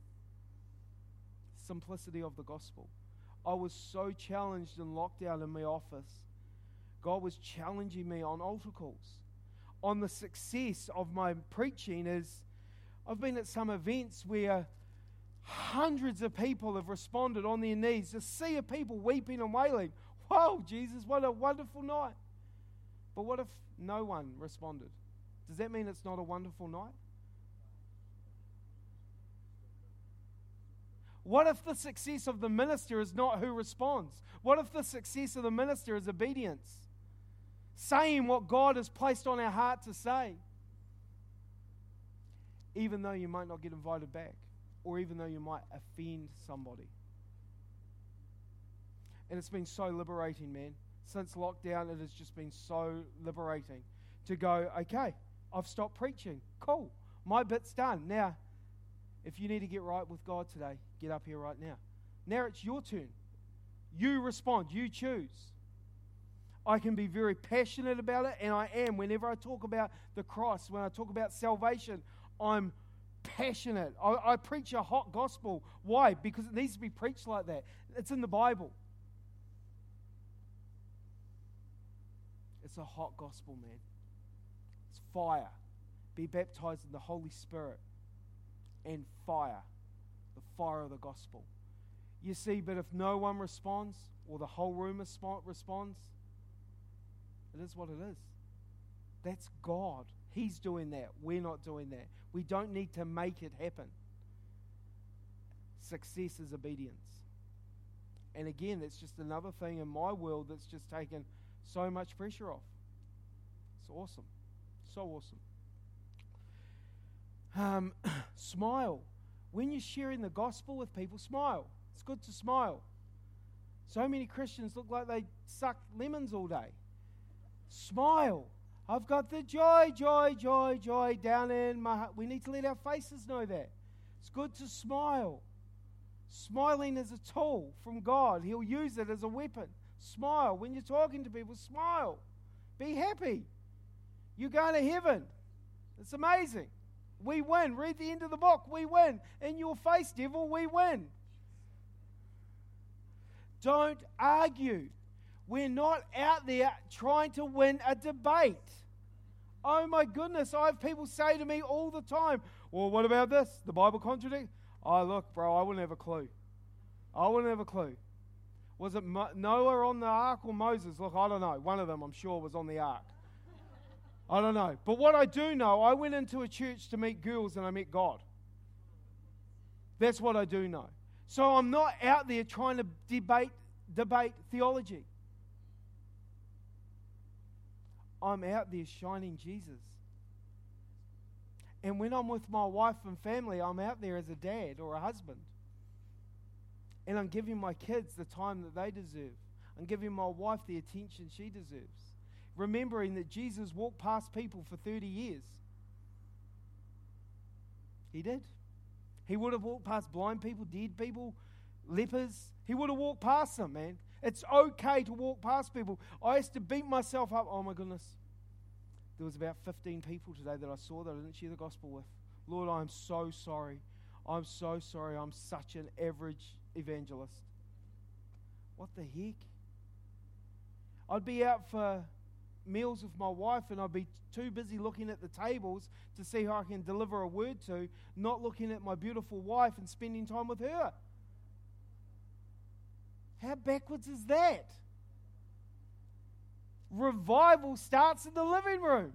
Simplicity of the gospel. I was so challenged in lockdown in my office. God was challenging me on altar calls. On the success of my preaching is, I've been at some events where hundreds of people have responded on their knees. A sea of people weeping and wailing. Whoa, Jesus, what a wonderful night. But what if no one responded? Does that mean it's not a wonderful night? What if the success of the minister is not who responds? What if the success of the minister is obedience? Saying what God has placed on our heart to say. Even though you might not get invited back. Or even though you might offend somebody. And it's been so liberating, man. Since lockdown, it has just been so liberating. To go, okay, I've stopped preaching. Cool. My bit's done. Now, if you need to get right with God today, get up here right now. Now it's your turn. You respond. You choose. I can be very passionate about it, and I am. Whenever I talk about the cross, when I talk about salvation, I'm passionate. I, I preach a hot gospel. Why? Because it needs to be preached like that. It's in the Bible. It's a hot gospel, man. It's fire. Be baptized in the Holy Spirit and fire. The fire of the gospel. You see, but if no one responds, or the whole room responds, it is what it is. That's God. He's doing that. We're not doing that. We don't need to make it happen. Success is obedience. And again, it's just another thing in my world that's just taken so much pressure off. It's awesome. So awesome. Um, smile. When you're sharing the gospel with people, smile. It's good to smile. So many Christians look like they suck lemons all day. Smile. I've got the joy, joy, joy, joy down in my heart. We need to let our faces know that. It's good to smile. Smiling is a tool from God. He'll use it as a weapon. Smile. When you're talking to people, smile. Be happy. You're going to heaven. It's amazing. We win. Read the end of the book. We win. In your face, devil, we win. Don't argue. We're not out there trying to win a debate. Oh my goodness, I have people say to me all the time, well, what about this? The Bible contradicts? Oh, look, bro, I wouldn't have a clue. I wouldn't have a clue. Was it Mo- Noah on the ark or Moses? Look, I don't know. One of them, I'm sure, was on the ark. I don't know. But what I do know, I went into a church to meet girls and I met God. That's what I do know. So I'm not out there trying to debate, debate theology. I'm out there shining Jesus. And when I'm with my wife and family, I'm out there as a dad or a husband. And I'm giving my kids the time that they deserve. I'm giving my wife the attention she deserves. Remembering that Jesus walked past people for thirty years. He did. He would have walked past blind people, dead people, lepers. He would have walked past them, man. It's okay to walk past people. I used to beat myself up. Oh my goodness. There was about fifteen people today that I saw that I didn't share the gospel with. Lord, I'm so sorry. I'm so sorry. I'm such an average evangelist. What the heck? I'd be out for meals with my wife and I'd be too busy looking at the tables to see who I can deliver a word to, not looking at my beautiful wife and spending time with her. How backwards is that? Revival starts in the living room.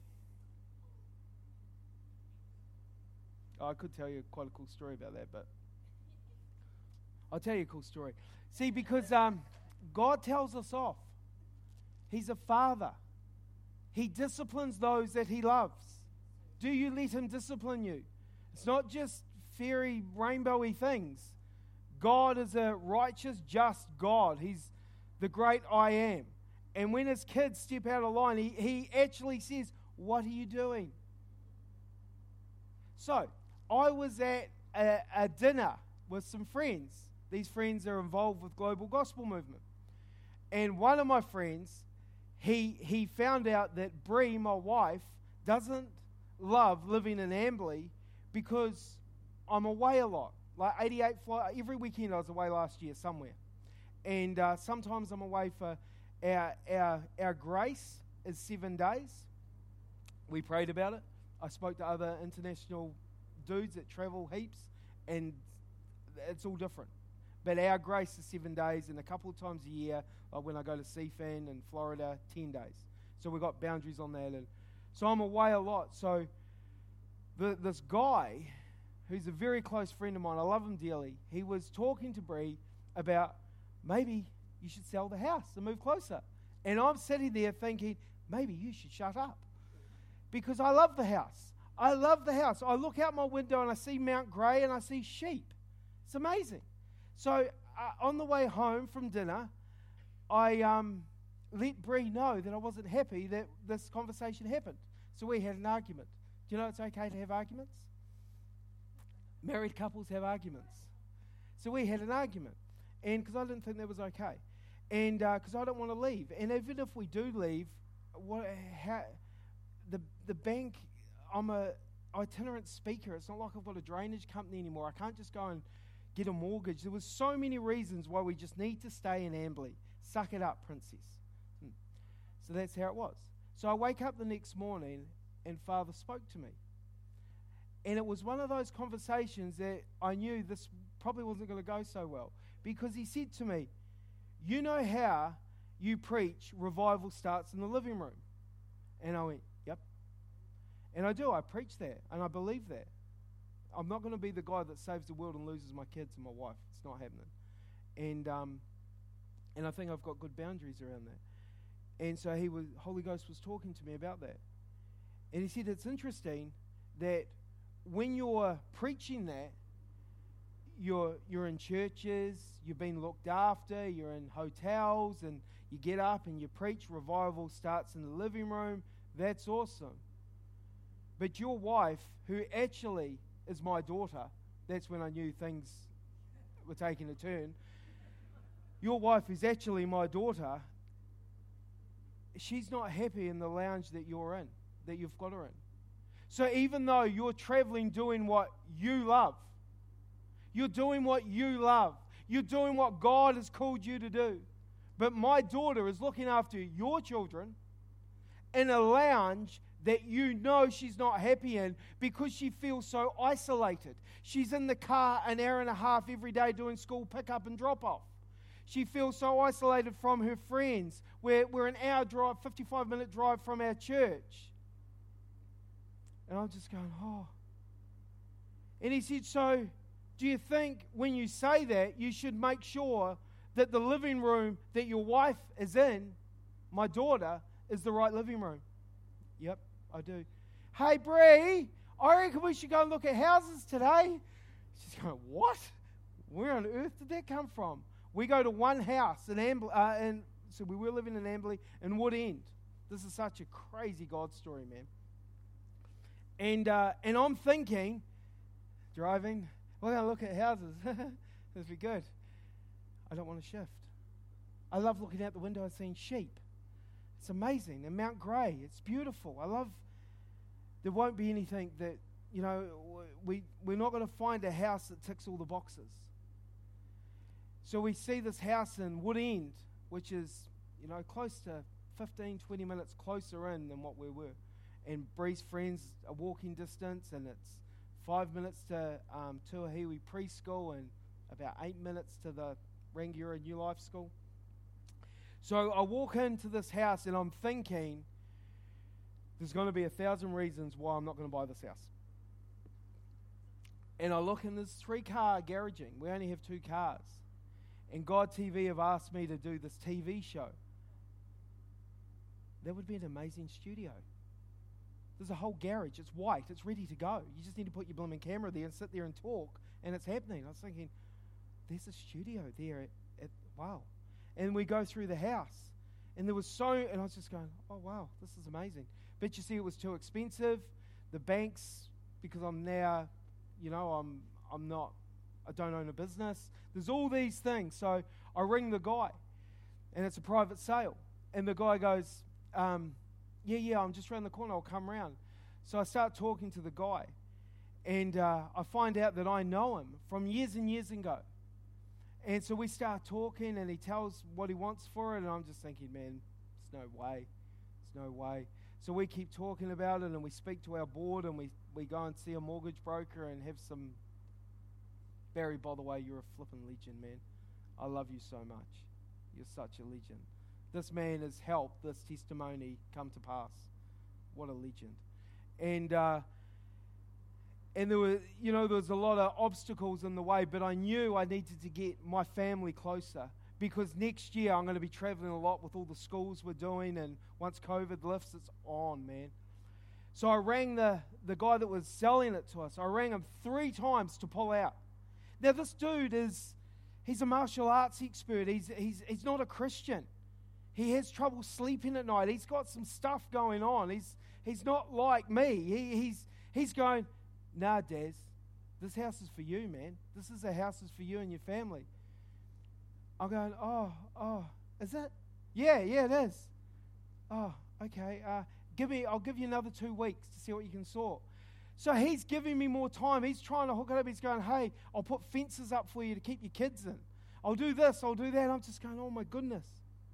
Oh, I could tell you quite a cool story about that, but I'll tell you a cool story. See, because um, God tells us off. He's a father. He disciplines those that he loves. Do you let him discipline you? It's not just fairy, rainbowy things. God is a righteous, just God. He's the great I am. And when his kids step out of line, he, he actually says, what are you doing? So, I was at a, a dinner with some friends. These friends are involved with Global Gospel Movement. And one of my friends, he he found out that Bree, my wife, doesn't love living in Amberley because I'm away a lot. Like eighty-eight flight, every weekend I was away last year somewhere. And uh, sometimes I'm away for our, our, our grace is seven days. We prayed about it. I spoke to other international dudes that travel heaps, and it's all different. But our grace is seven days, and a couple of times a year, like when I go to C F A N in Florida, ten days. So we've got boundaries on that. And so I'm away a lot. So the, this guy, who's a very close friend of mine, I love him dearly, he was talking to Bree about maybe you should sell the house and move closer. And I'm sitting there thinking, maybe you should shut up. Because I love the house. I love the house. I look out my window and I see Mount Grey and I see sheep. It's amazing. So uh, on the way home from dinner, I um, let Bree know that I wasn't happy that this conversation happened. So we had an argument. Do you know it's okay to have arguments? Married couples have arguments. So we had an argument. And because I didn't think that was okay. And because uh, I don't want to leave. And even if we do leave, what, how, the the bank, I'm a itinerant speaker. It's not like I've got a drainage company anymore. I can't just go and get a mortgage. There was so many reasons why we just need to stay in Amberley. Suck it up, princess. Hmm. So that's how it was. So I wake up the next morning and Father spoke to me. And it was one of those conversations that I knew this probably wasn't going to go so well. Because he said to me, you know how you preach revival starts in the living room? And I went, yep. And I do. I preach that. And I believe that. I'm not going to be the guy that saves the world and loses my kids and my wife. It's not happening. And um, and I think I've got good boundaries around that. And so he was, Holy Ghost was talking to me about that. And he said, it's interesting that when you're preaching that, You're you're in churches, you've been looked after, you're in hotels, and you get up and you preach, revival starts in the living room. That's awesome. But your wife, who actually is my daughter, that's when I knew things were taking a turn. Your wife is actually my daughter. She's not happy in the lounge that you're in, that you've got her in. So even though you're traveling doing what you love, you're doing what you love. You're doing what God has called you to do. But my daughter is looking after your children in a lounge that you know she's not happy in because she feels so isolated. She's in the car an hour and a half every day doing school pickup and drop off. She feels so isolated from her friends. We're, we're an hour drive, fifty-five minute drive from our church. And I'm just going, oh. And he said, so do you think when you say that, you should make sure that the living room that your wife is in, my daughter, is the right living room? Yep, I do. Hey, Bree, I reckon we should go and look at houses today. She's going, what? Where on earth did that come from? We go to one house in Amberley, uh, and so we were living in Amberley in Wood End. This is such a crazy God story, man. And uh, and I'm thinking, driving, we're going to look at houses. This would be good. I don't want to shift. I love looking out the window and seeing sheep. It's amazing. And Mount Grey, it's beautiful. I love, there won't be anything that, you know, we, we're not going to find a house that ticks all the boxes. So we see this house in Wood End, which is, you know, close to fifteen, twenty minutes closer in than what we were. And Bree's friends are walking distance, and it's five minutes to um, Tuahiwi Preschool and about eight minutes to the Rangiora New Life School. So I walk into this house and I'm thinking, there's going to be a thousand reasons why I'm not going to buy this house. And I look and there's three car garaging. We only have two cars. And God T V have asked me to do this T V show. That would be an amazing studio. There's a whole garage. It's white. It's ready to go. You just need to put your blooming camera there and sit there and talk, and it's happening. I was thinking, there's a studio there. At, at, wow. And we go through the house, and there was so, and I was just going, oh, wow, this is amazing. But you see, it was too expensive. The banks, because I'm now, you know, I'm I'm not, I don't own a business. There's all these things. So I ring the guy, and it's a private sale. And the guy goes, um, yeah, yeah, I'm just around the corner. I'll come round. So I start talking to the guy, and uh, I find out that I know him from years and years ago. And so we start talking, and he tells what he wants for it, and I'm just thinking, man, there's no way. There's no way. So we keep talking about it, and we speak to our board, and we, we go and see a mortgage broker and have some... Barry, by the way, you're a flippin' legend, man. I love you so much. You're such a legend. This man has helped this testimony come to pass. What a legend. And... Uh, And there were, you know, there was a lot of obstacles in the way, but I knew I needed to get my family closer because next year I'm going to be traveling a lot with all the schools we're doing, and once COVID lifts, it's on, man. So I rang the, the guy that was selling it to us. I rang him three times to pull out. Now, this dude is, he's a martial arts expert. He's, he's, he's not a Christian. He has trouble sleeping at night. He's got some stuff going on. He's, he's not like me. He, he's, he's going... Nah, Des, this house is for you, man. This is a house is for you and your family. I'm going, oh, oh, is it? Yeah, yeah, it is. Oh, okay. Uh, give me, I'll give you another two weeks to see what you can sort. So he's giving me more time. He's trying to hook it up. He's going, hey, I'll put fences up for you to keep your kids in. I'll do this, I'll do that. I'm just going, oh my goodness.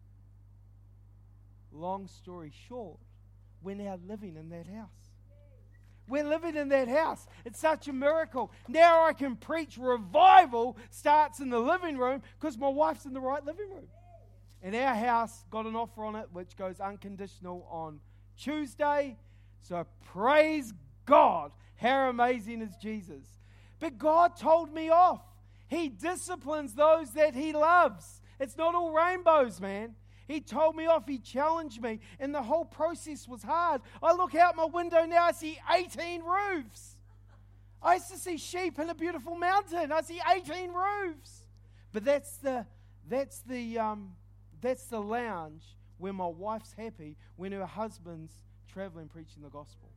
Long story short, we're now living in that house. We're living in that house. It's such a miracle. Now I can preach. Revival starts in the living room because my wife's in the right living room. And our house got an offer on it which goes unconditional on Tuesday. So praise God. How amazing is Jesus? But God told me off. He disciplines those that He loves. It's not all rainbows, man. He told me off. He challenged me. And the whole process was hard. I look out my window now. I see eighteen roofs. I used to see sheep in a beautiful mountain. I see eighteen roofs. But that's the that's the um, that's the lounge where my wife's happy when her husband's traveling preaching the gospel.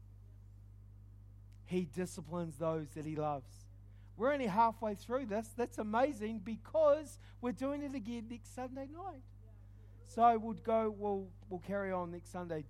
He disciplines those that He loves. We're only halfway through this. That's amazing because we're doing it again next Sunday night. So we'll go, we'll, we'll carry on next Sunday.